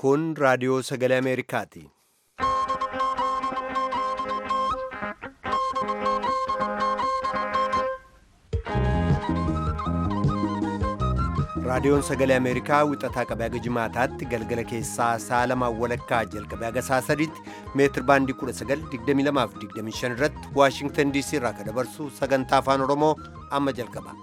Kun raadiyoo sagalee Ameerikaati. Raadiyoon sagalee Ameerikaa wixataa qabee haga jimaataatti galgala keessaa sa'a lamaan walakkaa jalqabee haga sa'a sadiitti meetir baandii 1922-25 irratti Waashingtan DC irraa kan dabarsu sagantaa afaan Oromoo amma jalqaba.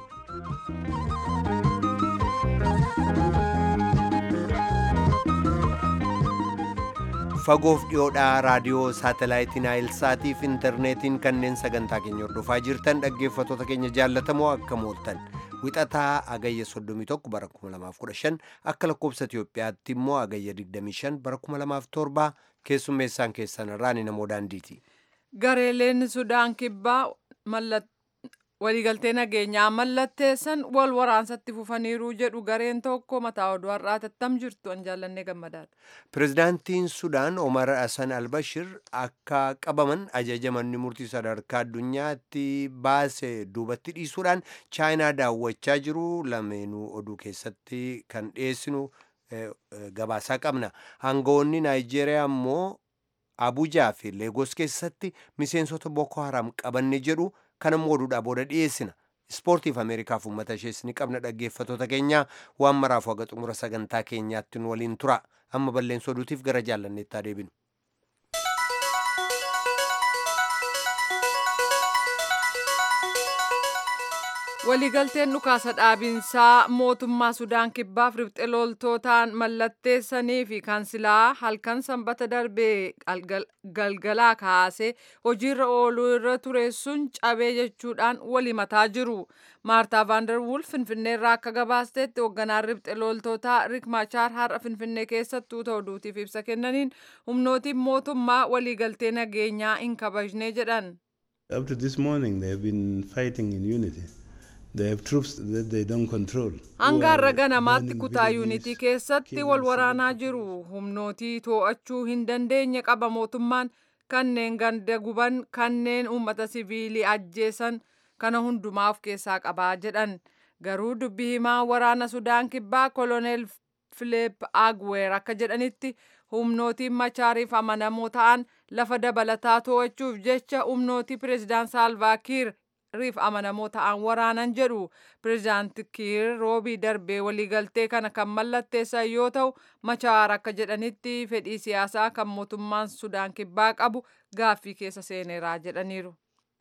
Fagoof dhiyoodhaa raadiyoo saatalaayitii Naayilsaatii fi intarneetiin kanneen sagantaa keenya hordofaa jirtan dhaggeeffattoota keenya jaallatamoo akkam ooltan. Wixataa agayya 31 bara 2015 akka lakkoobsa Itiyoophiyaatti immoo agayya 25 bara 2007 keessummeessaan keessan irraa ni namoo daandiiti. Gareeleen Sudaan kibbaa waliigaltee nageenyaa mallatteessan wal waraansatti fufaniiru jedhu gareen tokko mataa oduu har'aa tattam jirtu an jaallannee gammadaadha. Pireezidaantiin Sudaan Omar Hassan Albashir akka qabaman ajaja manni murtii sadarkaa addunyaatti baase duubatti dhiisuudhaan chaayinaa daawwachaa jiru. Lameenuu oduu keessatti kan dhiyeessinu gabaasaa qabna. Aangawoonni Naayijeeriyaa immoo Abuujaa fi Leegos keessatti miseensota Boko Haram qabanne jedhu. Kanammoo oduudhaa booda dhiyeessina. Ispoortiif Ameerikaaf uummata ishees ni qabna dhaggeeffattoota keenya waan maraaf haga xumura sagantaa keenyaatti nu waliin tura. Amma balleessa oduutiif gara jaallanneettaa deebinu. Waliigalteen dhukaasa dhaabinsaa mootummaa Sudaan kibbaaf riphxe loltootaan mallatteessanii fi kansilaa halkan sanbata darbee galgalaa kaasee hojiirra ooluu irra ture sun cabee jechuudhaan walimataa jiru. Maartaa Vaandar Wulf Finfinneerraa akka gabaasteetti hoogganaan riphxe loltootaa Riek Machaar har'a Finfinnee keessattuu ta'uudhuutiif ibsa kennaniin humnootiin mootummaa waliigaltee nageenyaa hin kabajne jedhan. Up to this morning they have been fighting in unity. They have troops that they don't control. Hanga har'a ganamaatti kutaa yuunitii keessatti wal waraanaa jiru. Humnootii to'achuu hin dandeenye qaba mootummaan kanneen ganda guban kanneen uummata siviilii ajjeesan kana hundumaa of keessaa qabaa jedhan. Garuu dubbii himaa waraana Sudaan kibbaa koloneel Philip Agweer akka jedhanitti humnootiin Machaariif amanamoo ta'an lafa dabalataa to'achuuf jecha humnootii pireezidaan Saalvaa Kiir riif amanamoo ta'an waraanan jedhu. Pireezidaanti Kiir roobii darbee waliigaltee kana kan mallatteessan yoo ta'u Machaar akka jedhanitti fedhii siyaasaa kan mootummaan Sudaan kibbaa qabu gaaffii keessa seeneeraa jedhaniiru.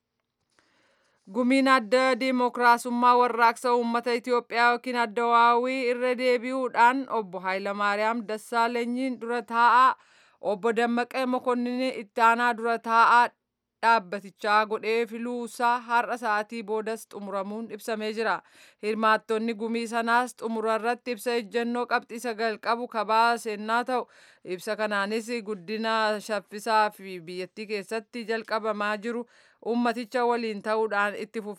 Gumiin adda diimokiraasummaa warraaqsa uummata Itiyoophiyaa yookiin Addawaawii irra deebi'uudhaan obbo Hayilamaariyaam Dassaalenyiin dura taa'aa obbo Dammaqee Mokonnin itti aanaa dura taa'aa dhaabbatichaa godhee filuusaa har'a sa'aatii boodas xumuramuun ibsamee jira. Hirmaattonni gumii sanaas xumura irratti ibsa ejjennoo qabxii 9 qabu kabaasennaa ta'u ibsa kanaanis guddina shaffisaa fi biyyattii keessatti jalqabamaa jiru ummaticha waliin ta'uudhaan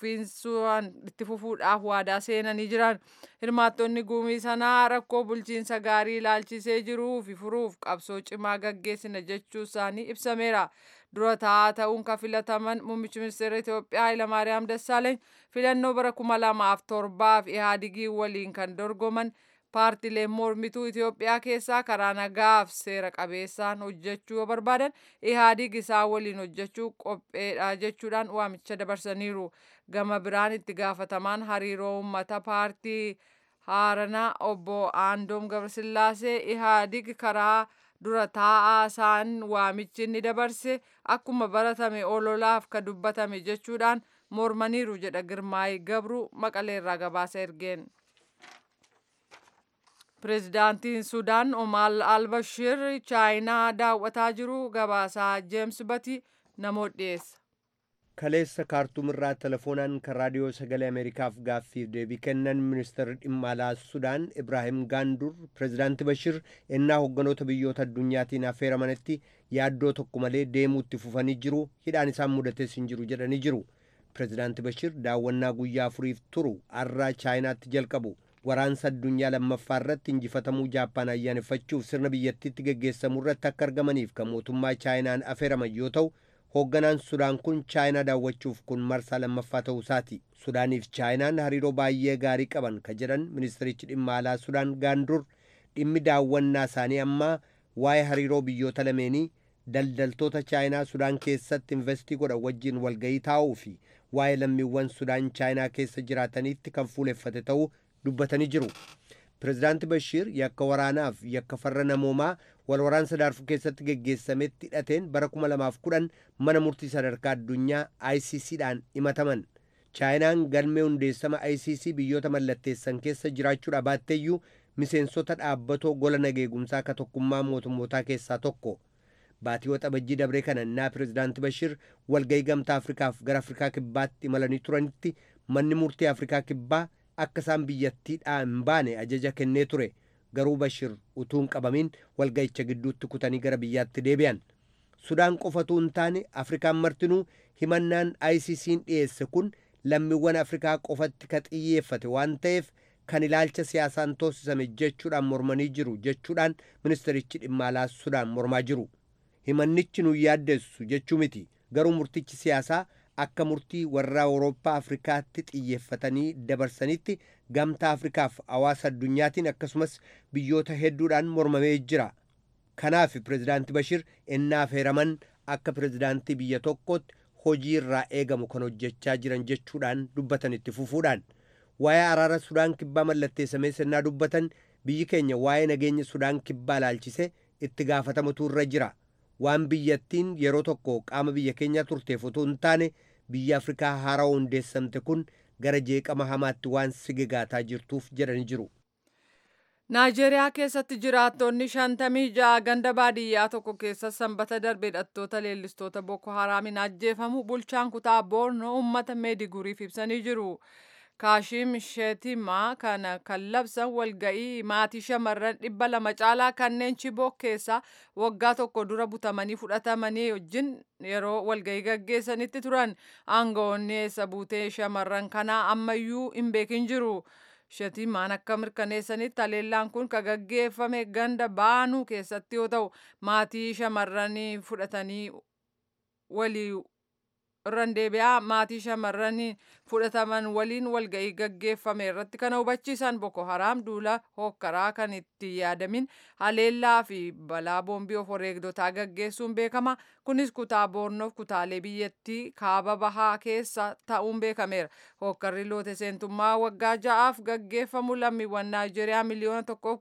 itti fufuudhaaf waadaa seenanii jiran. Hirmaattonni gumii sanaa rakkoo bulchiinsa gaarii ilaalchisee jiruu fi furuuf qabsoo cimaa gaggeessina jechuu isaanii ibsameera. Dura taa'aa ta'uun kan filataman muummichi ministeera Itiyoophiyaa Hayilamaariyaam Dassaaleeny filannoo bara 2007 fi Ihaadigii waliin kan dorgoman paartileen mormituu Itiyoophiyaa keessaa karaa nagaaf seera qabeessaan hojjechuu barbaadan Ihaadig isaan waliin hojjechuu qopheedha jechuudhaan waamicha dabarsaniiru. Gama biraan itti gaafatamaan hariiroo uummata paartii Haaranaa obbo Aandoom Gabrasillaasee Ihaadig karaa dura taa'aa isaan waamichi ni dabarse akkuma baratame ololaaf ka dubbatame jechuudhaan mormaniiru jedha Girmaay Gabru Maqaleerraa gabaasa ergeen. Pireezidaantiin Sudaan Omar Albashir chaayinaa daawwataa jiru gabaasaa Jeems Bati namoota dhiyeessa. Kaleessa kaartuumirraa telefoonaan kan raadiyoo sagalee Ameerikaaf gaaffiif deebii kennan ministeerri dhimma alaa Sudaan Ibraahim Gaandur pireezidaanti Bashir ennaa hoogganoota biyyoota addunyaatiin affeeramanitti yaaddoo tokko malee deemuutti fufanii jiru hidhaan isaan mudatees hin jiru jedhanii jiru. Pireezidaanti Bashir daawwannaa guyyaa 4 turu har'aa chaayinaatti jalqabu. Waraansa addunyaa lammaffaa irratti injifatamuu Jaappaan ayyaaneffachuuf sirna biyyattiitti geggeessamu irratti akka argamaniif kan mootummaa chaayinaan affeeraman yoo ta'u hoogganaan Sudaan kun chaayinaa daawwachuuf kun marsaa lammaffaa ta'uu isaati. Sudaaniif chaayinaan hariiroo baay'ee gaarii qaban kan jedhan ministerichi dhimma alaa Sudaan Gaandur dhimmi daawwannaa isaanii ammaa waa'ee hariiroo biyyoota lameenii daldaltoota chaayinaa Sudaan keessatti investii godhan wajjin walga'ii taa'uu fi waa'ee lammiiwwan Sudaan chaayinaa keessa jiraataniitti kan fuuleffate ta'uu dubbatanii jiru. Pireezidaanti Bashiir yakka waraanaaf yakka farra namoomaa walwaraansa Daarfur keessatti geggeessametti hidhateen bara 2010 mana murtii sadarkaa addunyaa ICCdhaan himataman. Chaayinaan galmee hundeessama ICC biyyoota mallatteessan keessa jiraachuu baatteeyyuu miseensota dhaabbatoo gola nageegumsaa akka tokkummaa mootummootaa keessaa tokko. Baatii waxabajjii dabree kana naa Pireezidaanti Bashiir walga'ii gamtaa Afrikaaf gara Afrikaa kibbaatti imalanii turanitti manni murtii Afrikaa kibbaa akka isaan biyyattiidhaa hin baane ajaja kennee ture. Garuu Bashiir utuu hin qabamin walga'icha gidduutti kutanii gara biyyaatti deebi'an. Sudaan qofatu hin taane Afrikaan martinuu himannaan ICC'n dhiyeesse kun lammiiwwan Afrikaa qofatti ka xiyyeeffate waan ta'eef kan ilaalcha siyaasaan toosisame jechuudhaan mormanii jiru jechuudhaan ministerichi dhimma alaa Sudaan mormaa jiru. Himannichi nu yaaddeessu jechuu miti. Garuu murtichi siyaasaa akka murtii warra Awurooppaa Afrikaatti xiyyeeffatanii dabarsanitti gamtaa Afrikaaf hawaasa addunyaatiin akkasumas biyyoota hedduudhaan mormamee jira. Kanaaf Pireezidaanti Bashiir ennaa feeraman akka pireezidaantii biyya tokkootti hojii irraa eegamu kan hojjechaa jiran jechuudhaan dubbatan itti fufuudhaan. Waa'ee araara Sudaan kibbaa mallatteessamee sennaa dubbatan biyyi keenya waa'ee nageenya Sudaan kibbaa ilaalchise itti gaafatamatu irra jira. Waan biyyattiin yeroo tokko qaama biyya keenya turteef utuu hin taane biyya Afrikaa haaraa hundeessamte kun gara jeeqama hamaatti waan sigigaataa jirtuuf jedhanii jiru. Naayijeeriyaa keessatti jiraattonni 56 ganda baadiyyaa tokko keessa sanbata darbe hidhattoota leellistoota Boko Haraamiin ajjeefamu bulchaan kutaa Boornoo uummata Meediguriif ibsanii jiru. Kaashim Sheetimaa kana kan labsan walga'ii maatii shamarran 200 caalaa kanneen Chibok keessa waggaa tokko dura butamanii fudhatamanii wajjin yeroo walga'ii gaggeessanitti turan. Aangawoonni eessa buutee shamarran kanaa ammayyuu hin beekin jiru. Sheetimaan akka mirkaneessanitti haleellaan kun kan gaggeeffame ganda baanuu keessatti yoo ta'u maatii shamarranii fudhatanii walii irraan deebi'aa maatii shamarranii fudhataman waliin walga'ii gaggeeffame irratti kana hubachiisan Boko Haram duula hokkaraa kan itti yaadamin haleellaa fi balaa boombii of wareegdotaa gaggeessuun beekama. Kunis kutaa Boornoof kutaalee biyyattii kaaba bahaa keessa ta'uun beekameera. Hokkarri loote seentummaa waggaa 6'aaf gaggeeffamu lammiiwwan Naayijeeriyaa miliyoona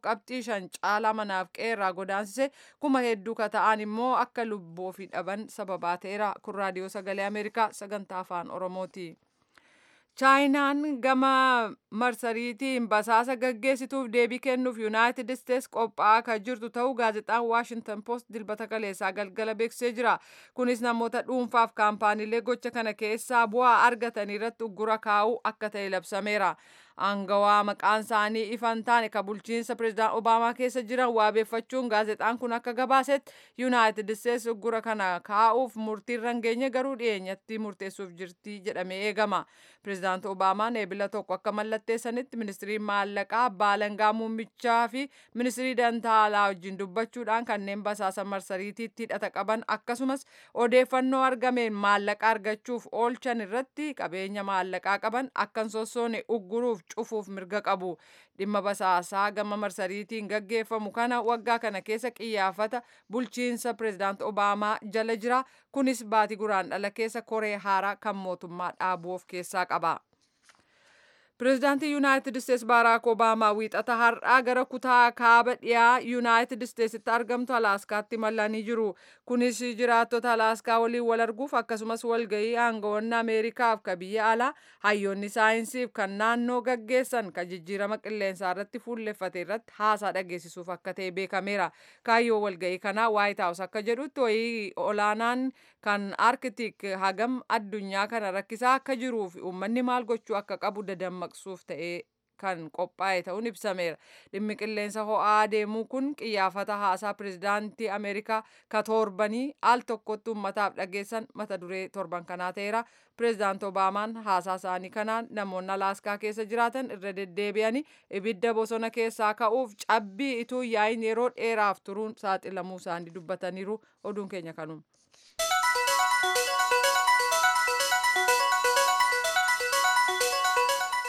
1.5 caalaa manaaf qeerraa godaansise kuma hedduu ka ta'an immoo akka lubbuu ofii dhaban sababaa ta'eera. Kun raadiyoo sagalee Ameerikaa sagantaa afaan Oromooti. Chaayinaan gama marsariitiin basaasa gaggeessituuf deebii kennuuf Yuunaayitid Isteets qophaa'aa kan jirtu ta'uu gaazexaan Waashingtan Poost dilbata kaleessaa galgala beeksisee jira. Kunis namoota dhuunfaaf kaampaaniilee gocha kana keessaa bu'aa argatan irratti uggura kaa'uu akka ta'e labsameera. Aangawaa maqaan isaanii ifan taane ka bulchiinsa Pireezidaant Obaamaa keessa jiran waabeeffachuun gaazexaan kun akka gabaasetti Yuunaayitid Isteets uggura kana kaa'uuf murtii irra hin geenye garuu dhiyeenyatti murteessuuf jirti jedhamee eegama. Pireezidaant Obaamaan eebila tokko akka mallatteessanitti ministirii maallaqaa baalangaa muummichaa fi ministirii dantaa alaa wajjin dubbachuudhaan kanneen basaasa marsariitiitti hidhata qaban akkasumas odeeffannoo argameen maallaqa argachuuf oolchan irratti qabeenya maallaqaa qaban akkan sossoone ugguruuf cufuuf mirga qabu. Dhimma basaasaa gama marsariitiin gaggeeffamu kana waggaa kana keessa qiyyaafata bulchiinsa Pireezidaant Obaamaa jala jira. Kunis baatii guraandhala keessa koree haaraa kan mootummaa dhaabuu of keessaa qaba. Pireezidaantii Yuunaayitid Isteets Baaraak Obaamaa wiixata har'aa gara kutaa kaaba dhiyaa Yuunaayitid Isteetsitti argamtu Alaaskaatti imalanii jiru. Kunis jiraattota Alaaskaa waliin wal arguuf akkasumas walga'ii aangawoonni Ameerikaaf ka biyya alaa hayyoonni saayinsiif kan naannoo gaggeessan kan jijjiirama qilleensaa irratti fuulleffate irratti haasaa dhageessisuuf akka ta'e beekameera. Kaayyoo walga'ii kanaa Waayit Haawus akka jedhutti ho'i olaanaan kan Arktik hagam addunyaa kana rakkisaa akka jiruu fi uummanni maal gochuu akka qabu dadammaqsuuf ta'ee kan qophaa'e ta'uun ibsameera. Dhimmi qilleensa ho'aa deemuu kun qiyyaafata haasaa pireezidaantii Ameerikaa ka torbanii al tokkotti uummataaf dhageessan mata duree torban kanaa ta'eera. Pireezidaant Obaamaan haasaa isaanii kanaan namoonni Alaaskaa keessa jiraatan irra deddeebi'anii ibidda bosona keessaa ka'uuf cabbii ituu yaa'iin yeroo dheeraaf turuun saaxilamuu isaanii dubbataniiru. Oduun keenya kanuma.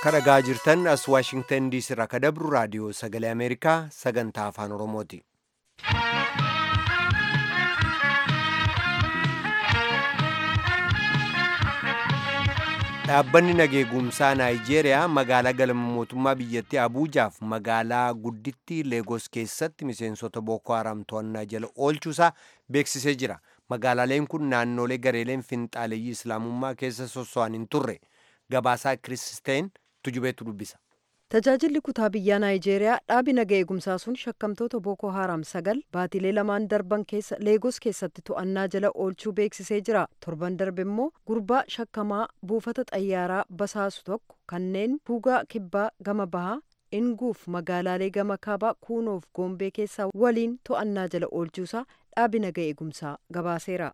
kadhagaa jirtan as Waashingtan diisii irraa kadabru raadiyoo sagalee Ameerikaa sagantaa afaan Oromooti. Dhaabbanni nageegumsaa Naayijeeriyaa magaalaa galma mootummaa biyyattii Abuujaaf magaalaa guddittii Leegos keessatti miseensota Booko Haram to'annaa jala oolchuusaa beeksisee jira. Magaalaaleen kun naannolee gareeleen finxaaleeyyii Islaamummaa keessa sosso'an hin turre. Gabaasaa Kiristeen tujubeetu dubbisa. Tajaajilli kutaa biyyaa Naayijeeriyaa dhaabi naga eegumsaa sun shakkamtoota Booko Haram 9 baatilee lamaan darban keessa Leegos keessatti to'annaa jala oolchuu beeksisee jira. Torban darbe immoo gurbaa shakkamaa buufata xayyaaraa basaasu tokko kanneen Buugaa Kibbaa gama bahaa Inguuf magaalaalee gama kaabaa Kuunoof Goombee keessaa waliin to'annaa jala oolchuusaa dhaabi naga eegumsaa gabaaseera.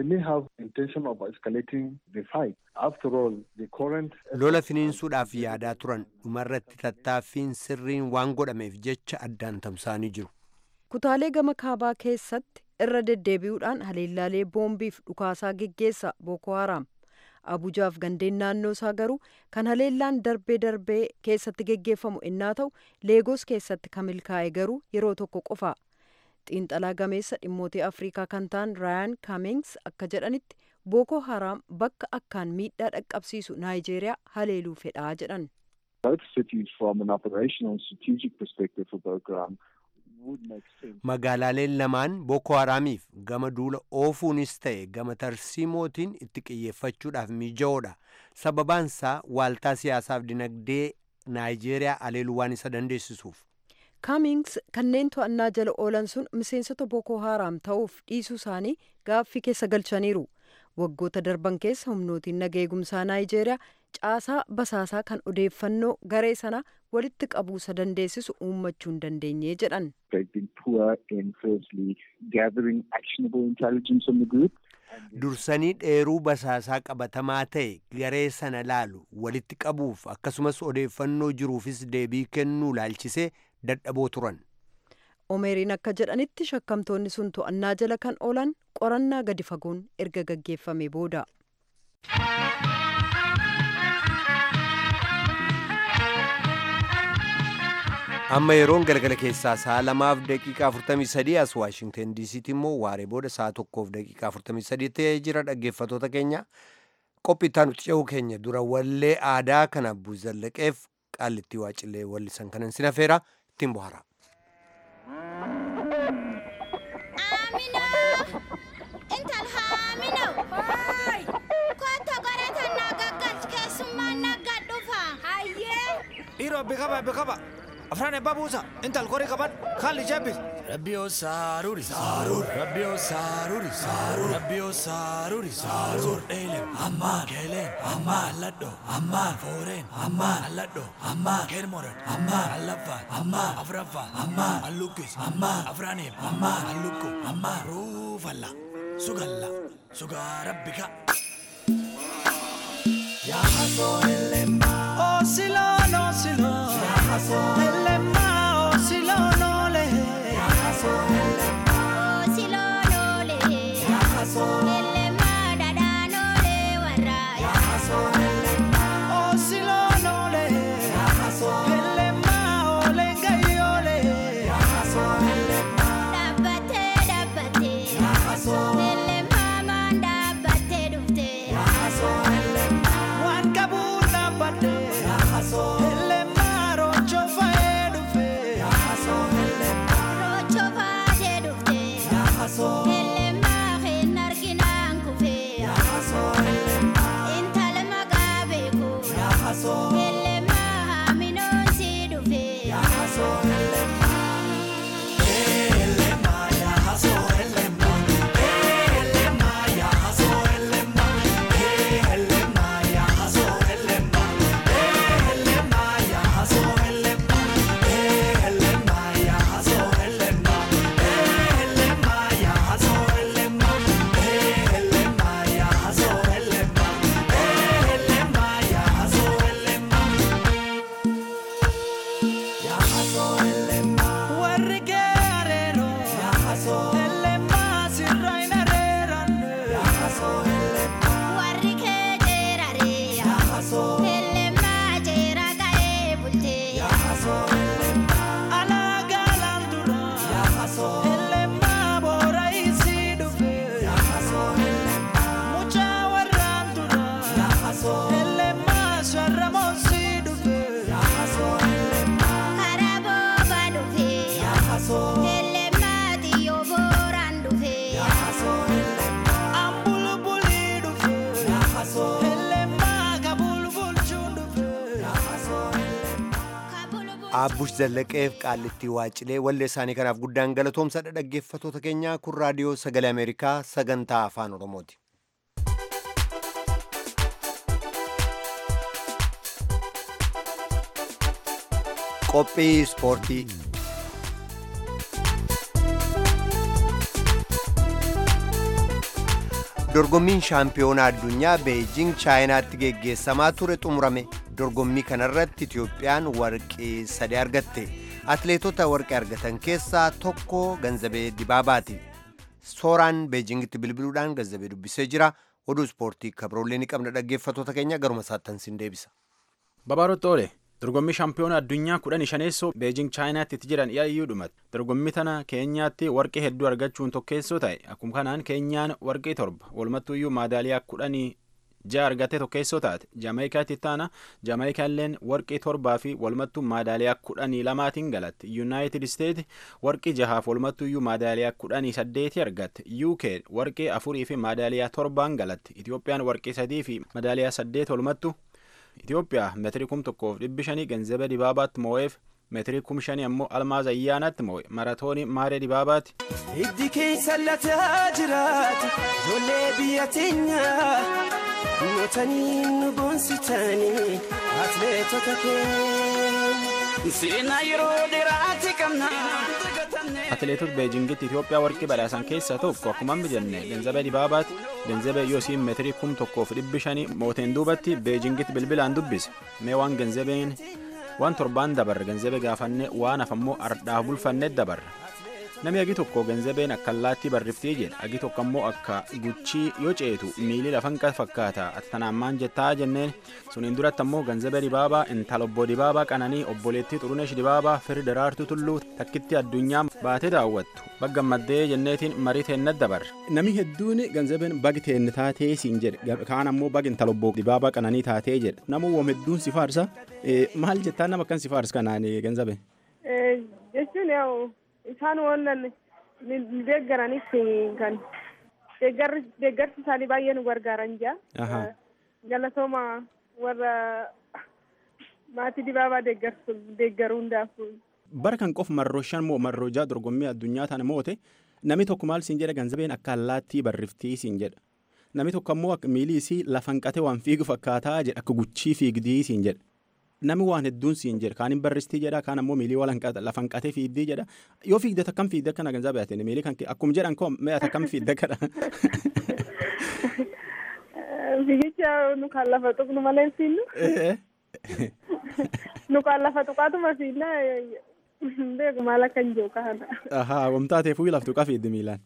Lola finiinsuudhaaf yaadaa turan dhumarratti tattaaffiin sirriin waan godhameef jecha addaan tamsaanii jiru. Kutaalee gama kaabaa keessatti irra deddeebi'uudhaan haleellaalee boombiif dhukaasaa geggeessa Booko Haram. Abuujaaf gandeen naannoo isaa garuu kan haleellaan darbee keessatti geggeeffamu innaa ta'u Leegos keessatti kan milkaa'e garuu yeroo tokko qofa. Xiinxalaa gameessa dhimmoota Afrikaa kan ta'an Ryan Cummings akka jedhanitti Booko Haram bakka akkaan miidhaa dhaqqabsiisu Naayijeeriyaa haleeluu fedhaa jedhan. Magaalaaleen lamaan Booko Haramiif gama duula oofuunis ta'e gama tarsiimootiin itti xiyyeeffachuudhaaf mijaa'oodha. Sababaansaa waaltaa siyaasaaf dinagdee Naayijeeriyaa haleeluu waan isa dandeessisuuf. Cummings kanneen to'annaa jala oolan sun miseensota Booko Haram ta'uuf dhiisuu isaanii gaaffii keessa galchaniiru. Waggoota darban keessa humnootiin naga eegumsaa Naayijeeriyaa caasaa basaasaa kan odeeffannoo garee sana walitti qabuusa dandeessisu uummachuu hin dandeenye jedhan. Dursanii dheeruu basaasaa qabatamaa ta'e garee sana laalu walitti qabuuf akkasumas odeeffannoo jiruufis deebii kennuu laalchisee dadhaboo turan. Omeriin akka jedhanitti shakkamtoonni sun to'annaa jala kan oolan qorannaa gadi fagoon erga gaggeeffame booda. Amma yeroon galgala keessaa sa'a 2:43 as Waashingtan diisiitti immoo waaree booda sa'a 1:43 ta'ee jira. Dhaggeeffatoota keenya qophii itti aanutti ce'uu keenya dura wallee aadaa kana Abbuu Zallaqeef Qaallittii Waacillee wallisan kanan sin affeera ittiin bohara. Bikaba afraan babuusa intal qorii qaban kalli jabbis Rabbiyoo saaruri saarur Rabbiyoo saaruri saarur Rabbiyoo saaruri saarur dheelen ammaan keelen ammaan alladho ammaan fooreen ammaan alladho ammaan kermoran ammaan allaffaan ammaan afraffaan ammaan allukkis ammaan afraaniif ammaan allukku ammaan ruufalla sugalla sugaa rabbika yaa hasoo ellemma Osilon, Osilon, Elema, Osilon, Ole, Osilon, Ole, Elema, Dadan, Ole, Warra, Osilon, Ole, Elema, Ole, Gayole, Dabate, Elema, Manda, Bate, Dufte, Wan Kabul, Dabate. Intala maga Abbush Zallaqeef Qaallitti Waacilee wallee isaanii kanaaf guddaan galatoomsadha. Dhaggeeffattoota keenya kun raadiyoo Sagalee Ameerikaa sagantaa afaan Oromooti. Qophii ispoortii. Dorgommiin shaampiyoonaa addunyaa Beijing Chaayinaatti geggeessamaa ture xumurame. Dorgommii kanarratti Itiyoophiyaan warqii 3 argatte. Atileetota warqii argatan keessaa tokko Ganzabee Dibaabaati. Sooraan Beijingitti bilbiluudhaan Ganzabee dubbisee jira. Oduu ispoortii kabroolee ni qabna dhaggeeffattoota keenya garuma saattan sin deebisa. Babaarottoole dorgommii shaampiyoonaa addunyaa 15 Beijing Chaayinaatti itti jiran yaayyuu dhumate. Dorgommii tana Keenyaatti warqii hedduu argachuun tokkeessoo ta'e. Akkuma kanaan Keenyaan warqii 7 walumattuuyyuu maadaaliyaa 16 argate tokkeessoo taate. Jaamaayikaatti taana Jaamaayikaalleen warqii 7 fi walumattuu maadaaliyaa 12tiin galatti. Yuunaayitid Isteet warqii 6 fi walumattuuyyuu maadaaliyaa 18 argatte. UK warqii 4 fi maadaaliyaa 7 galatti. Itiyoophiyaan warqii 3 fi maadaaliyaa 8 walumattuu. Itoophiyaa meetirii 1,500 Ganzabee Dibaabaatti moo'eef meetirii 5,000 ammoo Almaaz Ayyaanaatti moo'e maratoonii Maaree Dibaabaatti. Hiddi keessa lataa jiraatu ijoollee biyya teenyaa mootanii nu boonsitanii atileetota keenya seenaa yeroo dheeraatti qabna. Atileetota Beejingitti Itoophiyaa warqii badhaasan keessaa tokko akkuma jenne Ganzabee Dibaabaatti. Ganzabee yoosiin meetirii 1,500 mooteen duubatti Beejingitti bilbilaan dubbise. Mee waan Ganzabeen waan 7 dabarre Ganzabee gaafannee waan hafammoo ardhaa bulfannee dabarre. Namni agi tokko Ganzabeen akka allaattii barriftii jedha. Agi tokko ammoo akka guchii yoo ceetu miilii lafan fakkaata. Ati tanaan maan jettaa jenneen suniin duratti ammoo Ganzabee Dibaabaa intala obbo Dibaabaa Qananii obboleettii Xurunesh Dibaabaa firii Daraartuu Tulluu takkitti addunyaa baatee daawwattu. Bagga maddee jenneetiin marii teennat dabarre. Namni hedduun Ganzabeen bagi teenni taatee siin jedhe. Kaan ammoo bagi intala obbo Dibaabaa Qananii taatee jedhe. Namuu woom hedduun si faarsa. Maal jettaan nama akkan si faarsa kanaan Ganzabeen? Jechuun yaa'u isaan waan deeggaraniif kan deeggarsi isaanii baay'ee nu gargaaran jira. Galatooma warra maatii Dibaabaa deeggaruu hundaaf. Bara kan qof marroo 5 moo marroo 6 dorgommii addunyaa tana moote namni tokko maal siin jedha Ganzabeen akka allaattii barriftii siin jedha. Namni tokko ammoo miilii isii lafan qate waan fiigu fakkaataa jedha akka guchii fiigdii siin jedha. Namni waan hedduun siin jedha kaan hin barristii jedha kaan ammoo miilii lafan qate fiigdii jedha. Yoo fiigdata akkam fiigda kana Ganzabee ati miilii kan akkuma jedhan koo mee ati akkam fiigda kana. Fiigicha nu kan lafa tuqnu malee fiinnu. Nu kan lafa tuqaatuma fiinna beeku maal akka hin jiru kana. Wamtaatee fuuyi laftu qafiiddi miilaan.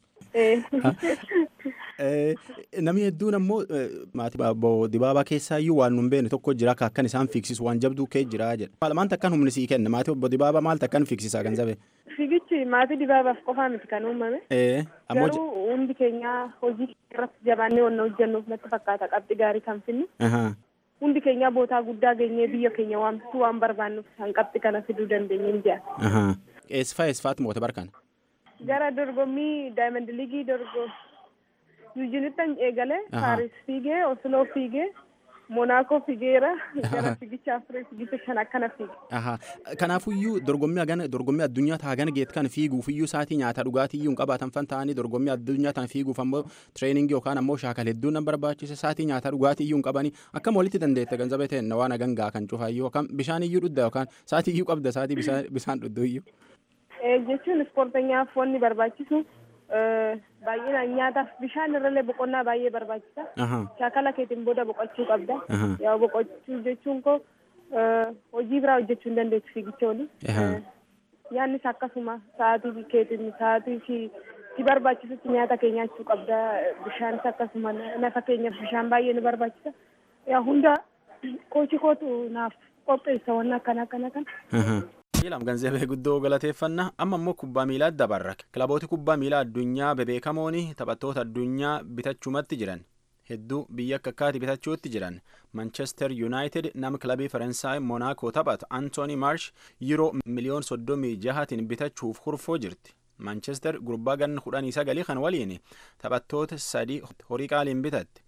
Namni hedduun ammoo maatii Obbo Dibaabaa keessaayyuu waan nu hin beekne tokko jira akka akkan isaan fiigsisu waan jabduu kee jira jedha. Maal takkan humni sii kenna maatii Obbo Dibaabaa maal takkan fiigsisaa Ganzabee? Fiigichi maatii Dibaabaaf qofaa miti kan uumame. Garuu hundi keenya hojii irratti jabaannee wanna hojjennuuf natti fakkaata qabxii gaarii kan finnu. Hundi keenya bootaa guddaa geenyee biyya keenya waamsisu waan barbaannuuf isaan qabxii kana fiduu dandeenye hin jira. Eessafaatti moota barkan? Gara dorgommii Diamond League Yuujinittan eegalee Paaris fiigee Osloo fiigee Monaakoo fiigeera gara fiigicha Afirii fiigicha 5 akkana fiige. Kanaafuyyuu dorgommii addunyaa taagana geet kan fiiguufiyyuu saatii nyaata dhugaatiyyuu hin qabaatan fan ta'anii dorgommii addunyaa tan fiiguuf ammoo tireeningii yookaan ammoo shaakala hedduun nan barbaachisa saatii nyaata dhugaatiyyuu hin qabanii akkam walitti dandeette Ganzabee ta'e waan gangaa kan cufaayyuu yookaan bishaaniyyuu dhudda yookaan saatiiyyuu qabda saatii bishaan dhudduuyyuu. Jechuun ispoorteenyaaf wanni barbaachisu baay'inaan nyaataaf bishaan irrallee boqonnaa baay'ee barbaachisa. Shaakala keetiin booda boqochuu qabda. Yaa boqochuu jechuun koo hojii biraa hojjechuu hin dandeessu fiigicha oli. Nyaannis akkasuma sa'aatii keetiin sa'aatii si barbaachisutti nyaata kee nyaachuu qabda. Bishaanis akkasuma fakkeenyaaf bishaan baay'ee ni barbaachisa. Yaa hunda kochi kootu naaf qopheessa waan akkana kana. Ilam Ganzabee guddoo galateeffannaa amma immoo kubbaa miilaa dabarra. Kilabooti kubbaa miilaa addunyaa bebeekamooni taphattoota addunyaa bitachumatti jiran. Hedduu biyya akka akkaati bitachuutti jiran. Manchester United nama kilabii Faransaay Monaakoo taphatu Anthony Marsh yeroo miliyoon 36tiin bitachuuf hurfoo jirti. Manchester gurbaa ganna 19 kan waliin taphattoota 3 horii qaaliin bitatte.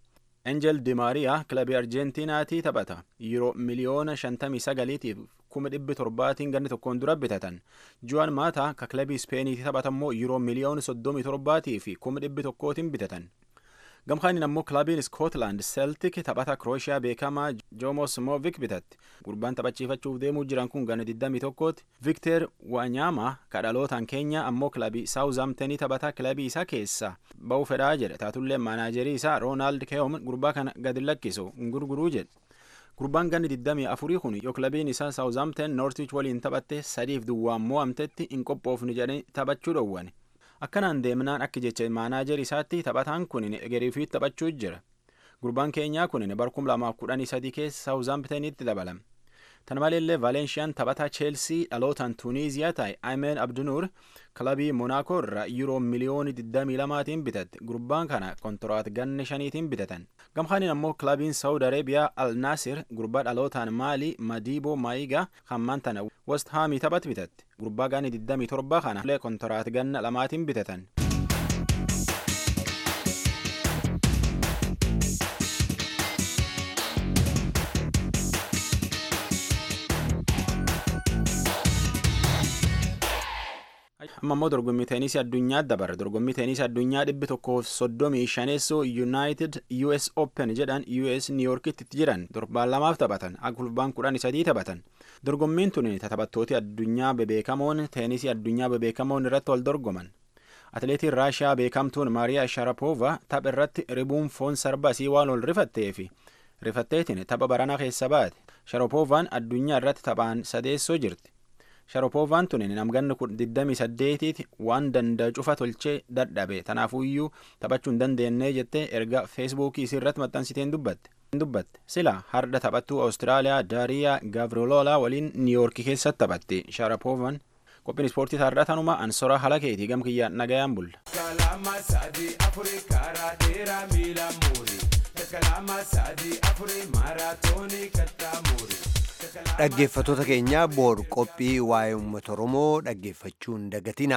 Angel Di Maria kilabii Arjentiinaatii taphata. Yeroo miliyoona 59tiif 1700 ganni tokkoon dura bitatan. Juan Mata ka kilabii Ispeeniitii taphatammoo yeroo miliyoona 37 fi 1100tiin bitatan. Gamkaaniin ammoo kilabiin Scotland Celtic taphata Croatia beekamaa Jomo Simovic bitatti. Gurbaan taphachiifachuuf deemuu jiran kun ganna 21ti. Victor Wanyama kadhalootaan Keenya ammoo kilabii Southampton taphata kilabii isaa keessa ba'uu fedhaa jedhe. Taatullee maanaajerii isaa Ronald Keown gurbaa kana gadi lakkisu gurguruu jedhe. Gurbaan ganni 24 kun yoo kilabiin isaa Southampton Norwich waliin taphatte 3-2 mo'amtetti hin qophoofne jedhanii taphachuu dhowwane. Akkanaan deemnaan akka jecha maanaajerii isaatti taphataan kun egeriifi taphachuu jira. Gurbaan Keenyaa kun bara 2013 keessa Southamptonitti dabalame. Tan maleellee Valeensiyaan taphataa Chelsea dhalootaan Tuuniiziyaa ta'e Aymen Abdunuur kilabii Monaco irraa yeroo miliyoona 22tiin bitatte. Gurbaan kana kontiraat ganna 5tiin bitatan. Gamkaaniin ammoo kilabiin Saudi Arabiyaa Al Nasir gurbaa dhalootaan Maalii Madibo Mayiga hammaan tana West Hamii taphat bitatte. Gurbaa ganna 27 kana kontiraat ganna 2tiin bitatan. Ammoo dorgommii teenisii addunyaa dabar. Dorgommii teenisii addunyaa 135 United US Open jedhan US New Yorkitti jiran torbaan lamaaf taphatan. Fulbaan 13 taphatan. Dorgommiin tuni taphattooti addunyaa bebeekamoon teenisii addunyaa bebeekamoon irratti wal dorgoman. Atileetiin Raashiyaa beekamtuun Maariyaa Sharapova tapha irratti ribuun foon sarbasii waan ol rifatteetiin tapha baranaa keessa baate. Sharapovaan addunyaa irratti taphaan sadeessoo jirti. Sharapovaan tuni namganni 28tiiti waan danda'a cufa tolchee dadhabe. Tanaafuyyuu taphachuu hin dandeenye jettee erga feesbuukii isirratti maxxansiteen dubbatte. Sila har'a taphattuu Awustiraaliyaa Daariyaa Gavriloolaa waliin Niiyoorkii keessatti taphatti. Sharapovaan qophiin ispoortii taarraa tanuma Ansora Halakeetii gamkiyyaan nagayaan bulla. Dhaggeeffattoota keenya boor qophii waa'ee uummata Oromoo dhaggeeffachuun dagatina.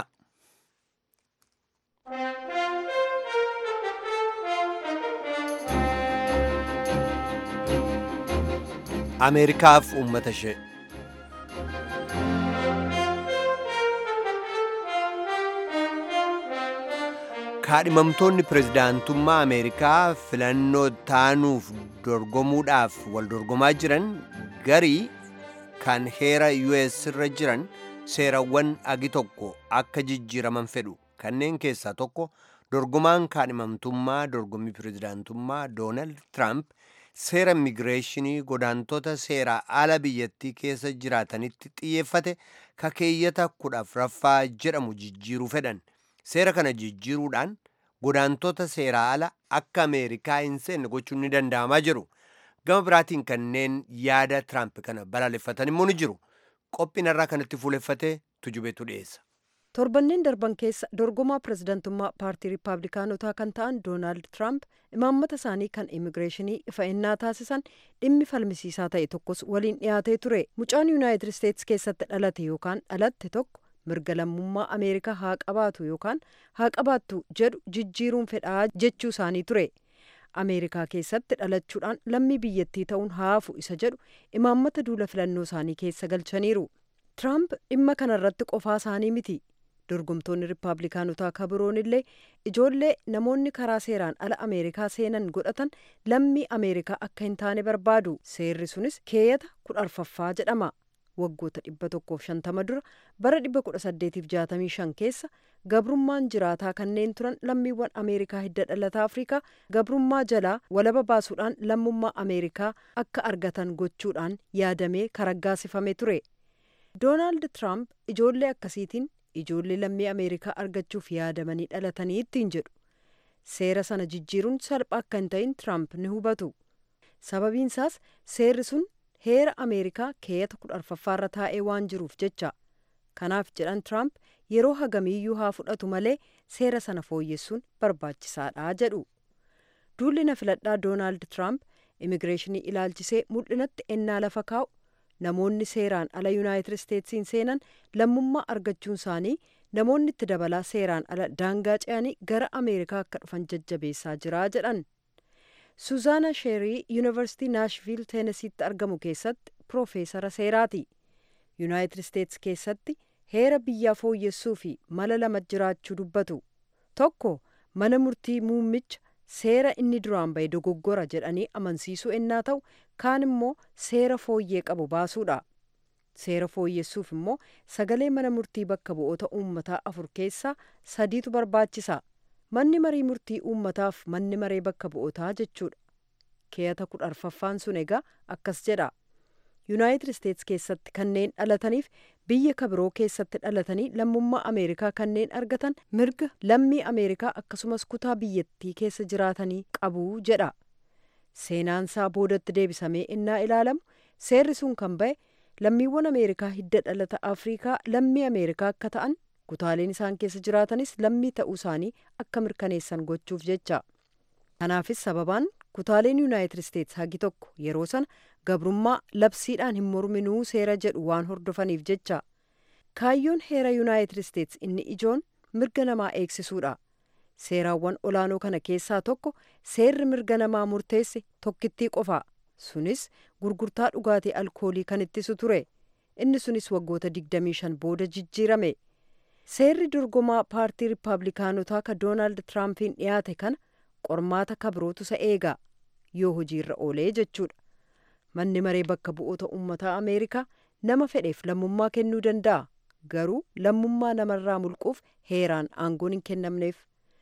Ameerikaaf uummata ishee. Kaadhimamtoonni pirezidaantummaa Ameerikaa filannoo taanuuf dorgomuudhaaf wal dorgomaa jiran garii kan heera US irra jiran seerawwan agi tokko akka jijjiiraman fedhu. Kanneen keessaa tokko dorgomaan kaadhimamtummaa dorgommii pirezidaantummaa Doonaald Tiraamp seera immigireeshinii godaantota seeraa ala biyyattii keessa jiraatanitti xiyyeeffate kakeeyyata 14ffaa jedhamu jijjiiruu fedhan. Seera kana jijjiiruudhaan godaantota seeraa ala akka Ameerikaa hin seenne gochuun ni danda'amaa jiru. Gama biraatiin kanneen yaada Tiraamp kana balaaleffatan immoo ni jiru. Qophiin irraa kanatti fuuleffatee tujubeetu dhiyeessa. Torbanneen darban keessa dorgomaa pirezidantummaa paartii riippaabilikaanotaa kan ta'an Doonaald Tiraamp imaammata isaanii kan immigireeshinii ifa'ennaa taasisan dhimmi falmisiisaa ta'e tokkos waliin dhiyaatee ture. Mucaan Yuunaayitid Isteetsi keessatti dhalate yookaan dhalatte tokko mirga lammummaa Ameerikaa haa qabaatu yookaan haa qabaattu jedhu jijjiiruun fedhaa jechuu isaanii ture. Ameerikaa keessatti dhalachuudhaan lammii biyyattii ta'uun haafu isa jedhu imaammata duula filannoo isaanii keessa galchaniiru. Tiraamp dhimma kanarratti qofaa isaanii miti. Dorgomtoonni riippaabilikaanotaa kabiroon illee ijoollee namoonni karaa seeraan ala Ameerikaa seenan godhatan lammii Ameerikaa akka hin taane barbaadu. Seerri sunis keeyyata 14ffaa jedhama. Waggoota 150 dura bara 1865 keessa gabrummaan jiraataa kanneen turan lammiiwwan Ameerikaa hidda dhalata Afrikaa gabrummaa jalaa walaba baasuudhaan lammummaa Ameerikaa akka argatan gochuudhaan yaadamee karaggaasifame ture. Doonaald Tiraamp ijoollee akkasiitiin ijoollee lammii Ameerikaa argachuuf yaadamanii dhalatanii ittiin jedhu. Seera sana jijjiiruun salphaa akka hin ta'in Tiraamp ni hubatu. Sababiin isaas seerri sun heera Ameerikaa keeyyata 14ffaarra taa'ee waan jiruuf jecha. Kanaaf jedhan Tiraamp yeroo hagamiiyyuu haa fudhatu malee seera sana fooyyessuun barbaachisaadha jedhu. Duulli na filadhaa Doonaald Tiraamp immigireeshinii ilaalchisee mul'inatti ennaa lafa kaa'u namoonni seeraan ala Yuunaayitid Isteetsiin seenan lammummaa argachuun isaanii namoonni itti dabalaa seeraan ala daangaa ce'anii gara Ameerikaa akka dhufan jajjabeessaa jira jedhan. Suzaana Sheerii Yuunivarsiitii Naashviil Teenesiitti argamu keessatti Piroofeesara seeraati. Yuunaayitid Isteetsi keessatti heera biyyaa fooyyessuu fi mala lama jiraachuu dubbatu. Tokko mana murtii muummicha seera inni duraan ba'e dogoggora jedhanii amansiisuu ennaa ta'u, kaan immoo seera fooyyee qabu baasuudha. Seera fooyyessuuf immoo sagalee mana murtii bakka bu'oota uummataa 4 keessaa 3tu barbaachisa. Manni marii murtii uummataaf manni maree bakka bu'ootaa jechuudha. Keeyata 14ffaan sun egaa akkas jedha. Yuunaayitid Isteetsi keessatti kanneen dhalataniif biyya kabiroo keessatti dhalatanii lammummaa Ameerikaa kanneen argatan mirga lammii Ameerikaa akkasumas kutaa biyyattii keessa jiraatanii qabu jedha. Seenaansaa boodatti deebisamee innaa ilaalamu seerri sun kan ba'e lammiiwwan Ameerikaa hidda dhalata Afrikaa lammii Ameerikaa akka ta'an kutaaleen isaan keessa jiraatanis lammii ta'uu isaanii akka mirkaneessan gochuuf jecha. Kanaafis sababaan kutaaleen Yuunaayitid Isteetsi hagi tokko yeroo sana gabrummaa labsiidhaan hin morminuu seera jedhu waan hordofaniif jecha. Kaayyoon heera Yuunaayitid Isteetsi inni ijoon mirga namaa eegsisuudha. Seeraawwan olaanoo kana keessaa tokko seerri mirga namaa murteesse tokkittii qofa. Sunis gurgurtaa dhugaatii alkoolii kan ittisu ture. Inni sunis waggoota 25 booda jijjiirame. Seerri dorgomaa paartii Riippaabilikaanotaa ka Doonaald Tiraampiin dhiyaate kana qormaata kabirootu isa eega yoo hojiirra oolee jechuudha. Manni maree bakka bu'oota uummataa Ameerikaa nama fedheef lammummaa kennuu danda'a. Garuu lammummaa namarraa mulquuf heeraan aangoon hin kennamneef.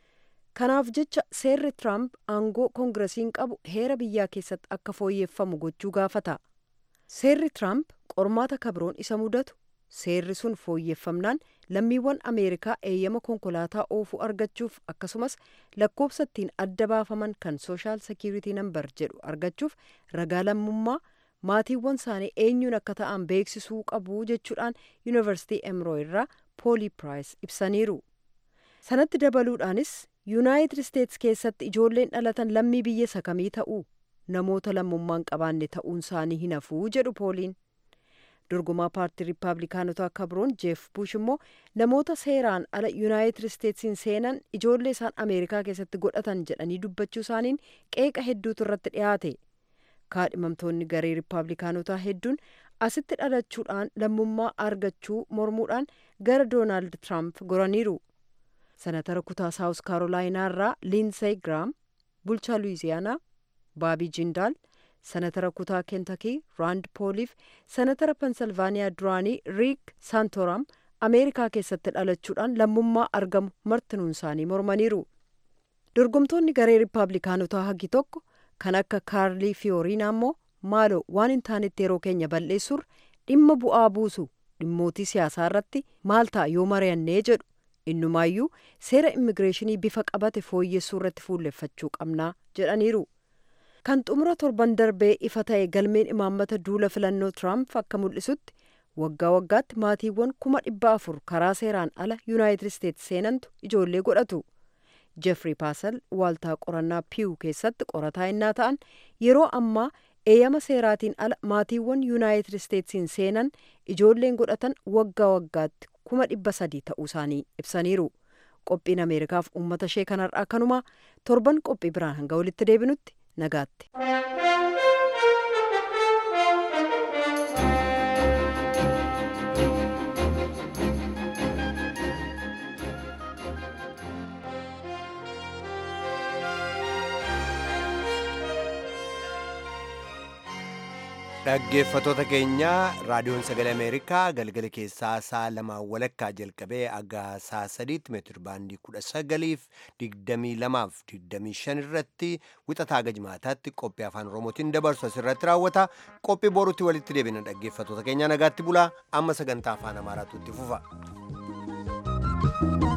Kanaaf jecha seerri Tiraamp aangoo koongiresiin qabu heera biyyaa keessatti akka fooyyeffamu gochuu gaafata. Seerri Tiraamp qormaata kabiroon isa mudatu. Seerri sun fooyyeffamnaan lammiiwwan Ameerikaa eeyyama konkolaataa oofuu argachuuf akkasumas lakkoofsa ittiin adda baafaman kan Sooshaal Sekiiritii Nambar jedhu argachuuf ragaa lammummaa maatiiwwan isaanii eenyuun akka ta'an beeksisuu qabu jechuudhaan Yuunivarsiitii Emroo irraa Poolii Piraayis ibsaniiru. Sanatti dabaluudhaanis Yuunaayitid Isteetsi keessatti ijoolleen dhalatan lammii biyya isa kamii ta'uu namoota lammummaan qabaanne ta'uun isaanii hin hafuu jedhu Pooliin. Dorgomaa paartii Riippaabilikaanotaa kabroon Jeef Bush immoo namoota seeraan ala Yuunaayitid Isteetsiin seenan ijoollee isaan Ameerikaa keessatti godhatan jedhanii dubbachuu isaaniin qeeqa hedduutu irratti dhiyaate. Kaadhimamtoonni garee Riippaabilikaanotaa hedduun asitti dhalachuudhaan lammummaa argachuu mormuudhaan gara Doonaald Tiraamp goraniiru. Senatara kutaa Saawus Kaarolaayinaa irraa Liinsey Giraam, bulchaa Luwiziyaanaa Baabii Jindaal, Senatara kutaa Kentakii Raand Pooliif Senatara Pensilvaaniyaa duraanii Riik Saantoraam Ameerikaa keessatti dhalachuudhaan lammummaa argamu martinuun isaanii mormaniiru. Dorgomtoonni garee Riippaabilikaanotaa hagi tokko kan akka Kaarlii Fiyooriinaa immoo maaloo waan hin taanetti yeroo keenya balleessuur dhimma bu'aa buusu dhimmootii siyaasaa irratti maal ta'a yoo mari'annee jedhu. Innumaayyuu seera immigireeshinii bifa qabate fooyyessuu irratti fuulleffachuu qabnaa jedhaniiru. Kan xumura torban darbee ifa ta'e galmeen imaammata duula filannoo Tiraamp akka mul'isutti waggaa waggaatti maatiiwwan 400,000 karaa seeraan ala Yuunaayitid Isteetsi seenantu ijoollee godhatu. Jeffrey Paasel waaltaa qorannaa Piiw keessatti qorataa innaa ta'an yeroo ammaa eeyyama seeraatiin ala maatiiwwan Yuunaayitid Isteetsiin seenan ijoolleen godhatan waggaa waggaatti 300,000 ta'uu isaanii ibsaniiru. Qophiin Ameerikaaf uummata ishee kanarraa kanumaa torban qophii biraan hanga walitti deebinutti nagaatti. Dhaggeeffattoota keenya raadiyoon sagalee Ameerikaa galgala keessaa sa'a 2 walakkaa jalqabee aga sa'a 3 meetir baandii 19:22-25 irratti wixataa haga jimaataatti qophii afaan Oromootiin dabarsu asirratti raawwata. Qophii boruutti walitti deebina dhaggeeffattoota keenya nagaatti bulaa amma sagantaa afaan Amaaraatu itti fufa.